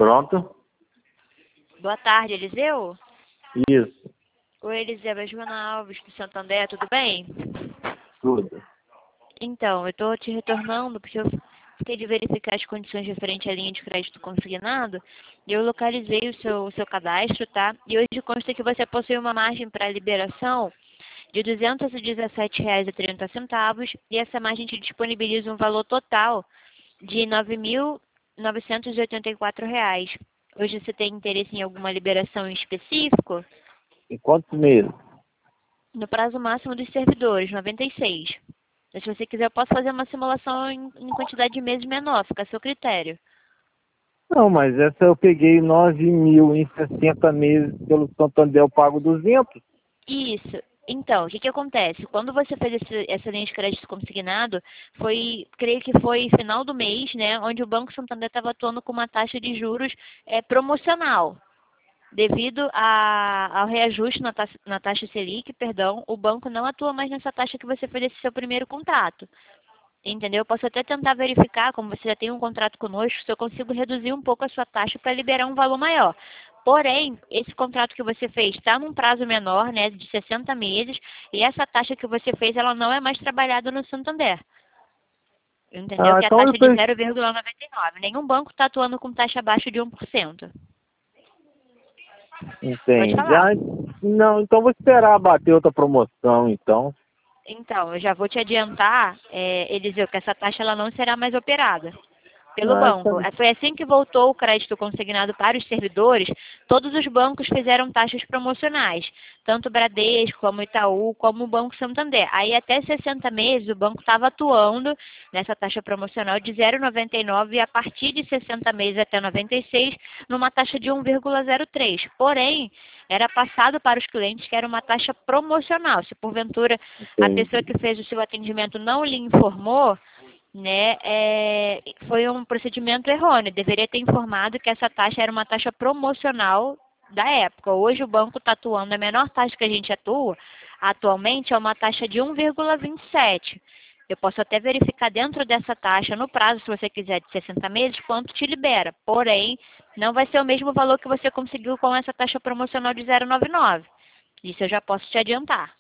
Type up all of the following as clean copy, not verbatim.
Pronto? Boa tarde, Eliseu. Isso. Oi, Eliseu, é Joana Alves, do Santander, tudo bem? Tudo. Então, eu estou te retornando porque eu fiquei de verificar as condições referentes à linha de crédito consignado e eu localizei o seu cadastro, tá? E hoje consta que você possui uma margem para liberação de R$ 217,30 e essa margem te disponibiliza um valor total de R$ 9.984. Hoje você tem interesse em alguma liberação em específico? Em quantos meses? No prazo máximo dos servidores, 96. Mas se você quiser, eu posso fazer uma simulação em quantidade de meses menor, fica a seu critério. Não, mas essa eu peguei 9.000 em 60 meses pelo Santander, eu pago 200. Isso. Então, o que acontece? Quando você fez essa linha de crédito consignado, creio que foi final do mês, né, onde o Banco Santander estava atuando com uma taxa de juros promocional. Devido ao reajuste na taxa Selic, perdão, o banco não atua mais nessa taxa que você fez esse seu primeiro contrato. Entendeu? Eu posso até tentar verificar, como você já tem um contrato conosco, se eu consigo reduzir um pouco a sua taxa para liberar um valor maior. Porém, esse contrato que você fez está num prazo menor, né, de 60 meses, e essa taxa que você fez, ela não é mais trabalhada no Santander. Entendeu? Ah, Que é a então eu taxa de sei. 0,99. Nenhum banco está atuando com taxa abaixo de 1%. Pode Entende? falar. Ah, não, então vou esperar bater outra promoção, então. Então, eu já vou te adiantar, Eliseu, que essa taxa ela não será mais operada pelo Ah, banco. Foi assim que voltou o crédito consignado para os servidores, todos os bancos fizeram taxas promocionais, tanto o Bradesco, como o Itaú, como o Banco Santander. Aí até 60 meses o banco estava atuando nessa taxa promocional de 0,99 e a partir de 60 meses até 96 numa taxa de 1,03. Porém, era passado para os clientes que era uma taxa promocional. Se porventura a pessoa entendi. que fez o seu atendimento não lhe informou, né, foi um procedimento errôneo. Deveria ter informado que essa taxa era uma taxa promocional da época. Hoje o banco está atuando, a menor taxa que a gente atua atualmente é uma taxa de 1,27. Eu posso até verificar dentro dessa taxa, no prazo, se você quiser, de 60 meses, quanto te libera. Porém, não vai ser o mesmo valor que você conseguiu com essa taxa promocional de 0,99. Isso eu já posso te adiantar.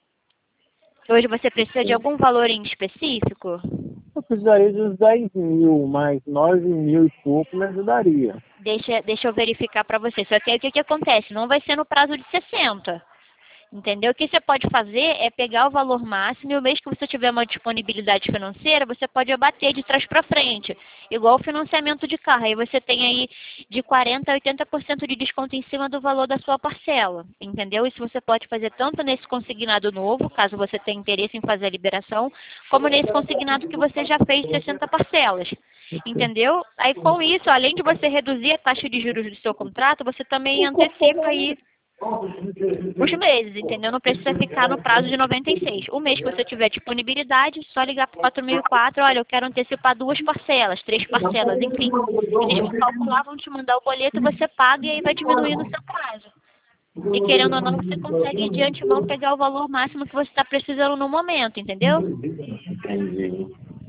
Hoje você precisa de algum valor em específico? Eu precisaria de uns 10.000, mas 9.000 e pouco me ajudaria. Deixa eu verificar para você. Só que aí o que acontece? Não vai ser no prazo de 60. Entendeu? O que você pode fazer é pegar o valor máximo e o mês que você tiver uma disponibilidade financeira, você pode abater de trás para frente. Igual o financiamento de carro. Aí você tem aí de 40% a 80% de desconto em cima do valor da sua parcela. Entendeu? Isso você pode fazer tanto nesse consignado novo, caso você tenha interesse em fazer a liberação, como nesse consignado que você já fez de 60 parcelas. Entendeu? Aí com isso, além de você reduzir a taxa de juros do seu contrato, você também antecipa aí os meses, entendeu? Não precisa ficar no prazo de 96. O mês que você tiver disponibilidade, só ligar para o 4004, olha, eu quero antecipar 2 parcelas, 3 parcelas, enfim. Eles vão calcular, vão te mandar o boleto, você paga e aí vai diminuindo o seu prazo. E querendo ou não, você consegue de antemão pegar o valor máximo que você está precisando no momento, entendeu? Entendi.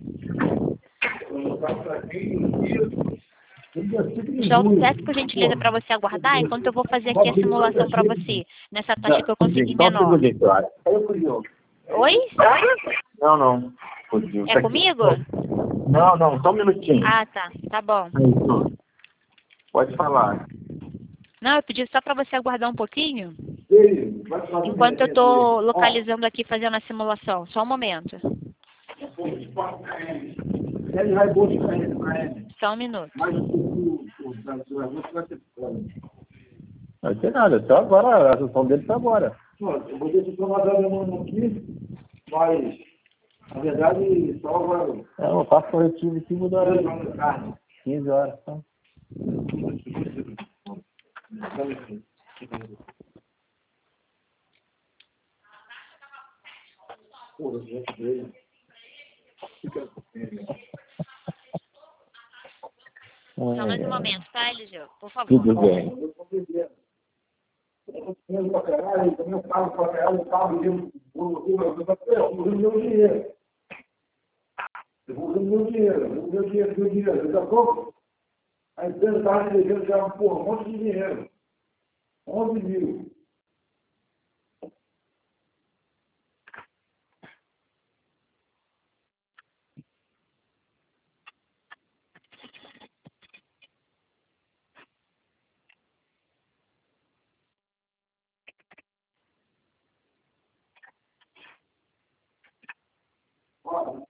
Só peço por gentileza para você aguardar enquanto eu vou fazer aqui a simulação para você, nessa taxa que eu consegui Só um menor. segundinho, Clara. Oi? Não, não. Fudeu. É comigo? Não, não, só um minutinho. Ah, tá. Tá bom. Isso. Pode falar. Não, eu pedi só para você aguardar um pouquinho, enquanto eu estou localizando aqui, fazendo a simulação. Só um momento. Só um minuto. Não tem nada, só agora, a sessão dele tá agora. Eu vou ter que tomar a mão aqui, mas, na verdade, só agora. Não, eu faço corretivo em cima da 15 horas. Tá? Só mais um momento, tá, Eliseu? Por favor. Tudo bem. Meu carro, meu dinheiro. Eu vou meu dinheiro, daqui a pouco A empresa estava me devendo já um monte de dinheiro. 11 mil. Olha,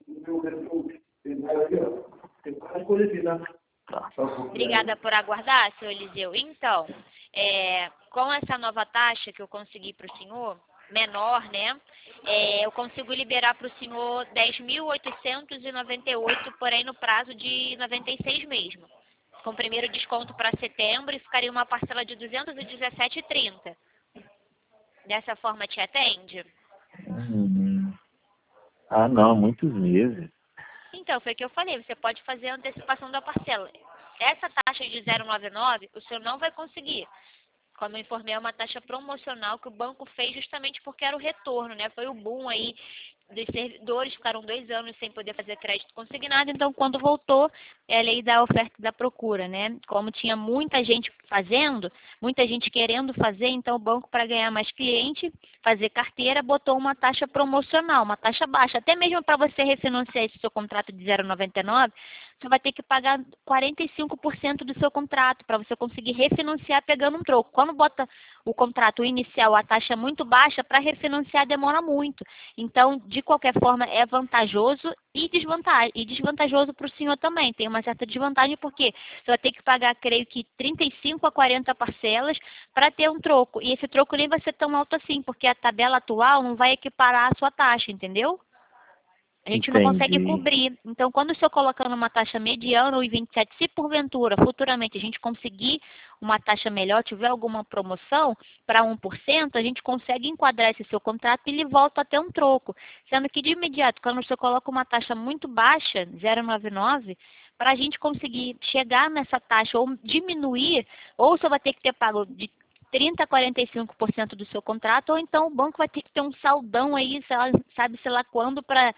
tem mais coisa aqui, né? Obrigada por aguardar, senhor Eliseu. Então, com essa nova taxa que eu consegui para o senhor, menor, né? Eu consigo liberar para o senhor 10.898, porém no prazo de 96 mesmo. Com o primeiro desconto para setembro, e ficaria uma parcela de 217,30. Dessa forma te atende? Ah, não, muitos meses. Então, foi o que eu falei, você pode fazer a antecipação da parcela. Essa taxa de 0,99, o senhor não vai conseguir. Como eu informei, é uma taxa promocional que o banco fez justamente porque era o retorno, né? Foi o boom aí dos servidores, ficaram 2 anos sem poder fazer crédito consignado, então quando voltou, é a lei da oferta e da procura, né? Como tinha muita gente fazendo, muita gente querendo fazer, então o banco, para ganhar mais cliente, fazer carteira, botou uma taxa promocional, uma taxa baixa. Até mesmo para você refinanciar esse seu contrato de 0,99, você vai ter que pagar 45% do seu contrato para você conseguir refinanciar pegando um troco. Quando bota o contrato inicial, a taxa é muito baixa, para refinanciar demora muito. Então, de qualquer forma, é vantajoso e desvantajoso para o senhor também. Tem uma certa desvantagem porque você vai ter que pagar, creio que 35 a 40 parcelas para ter um troco. E esse troco nem vai ser tão alto assim, porque a tabela atual não vai equiparar a sua taxa, entendeu? A gente não consegue Entendi. cobrir. Então, quando o senhor colocando uma taxa mediana ou 27, se porventura, futuramente, a gente conseguir uma taxa melhor, tiver alguma promoção para 1%, a gente consegue enquadrar esse seu contrato e ele volta a ter um troco. Sendo que, de imediato, quando o senhor coloca uma taxa muito baixa, 0,99, para a gente conseguir chegar nessa taxa ou diminuir, ou o senhor vai ter que ter pago de 30% a 45% do seu contrato, ou então o banco vai ter que ter um saldão aí, sei lá quando, para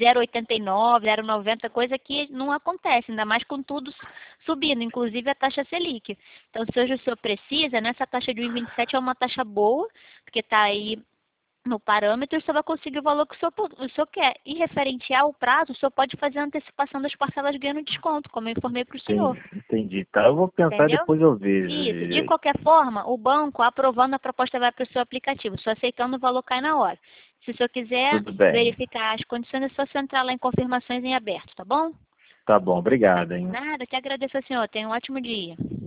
0,89, 0,90, coisa que não acontece, ainda mais com tudo subindo, inclusive a taxa Selic. Então, se hoje o senhor precisa, nessa taxa de 1,27 é uma taxa boa, porque está aí no parâmetro, o senhor vai conseguir o valor que o senhor quer. E referente ao prazo, o senhor pode fazer a antecipação das parcelas ganhando desconto, como eu informei para o senhor. Entendi. Tá, eu vou pensar e Entendeu? depois eu vejo Isso. De direito. qualquer forma, o banco, aprovando a proposta, vai para o seu aplicativo. Só aceitando, o valor cai na hora. Se o senhor quiser Tudo bem. verificar as condições, é só você entrar lá em confirmações em aberto, tá bom? Tá bom, obrigado, hein? Nada, que agradeço ao senhor. Tenha um ótimo dia.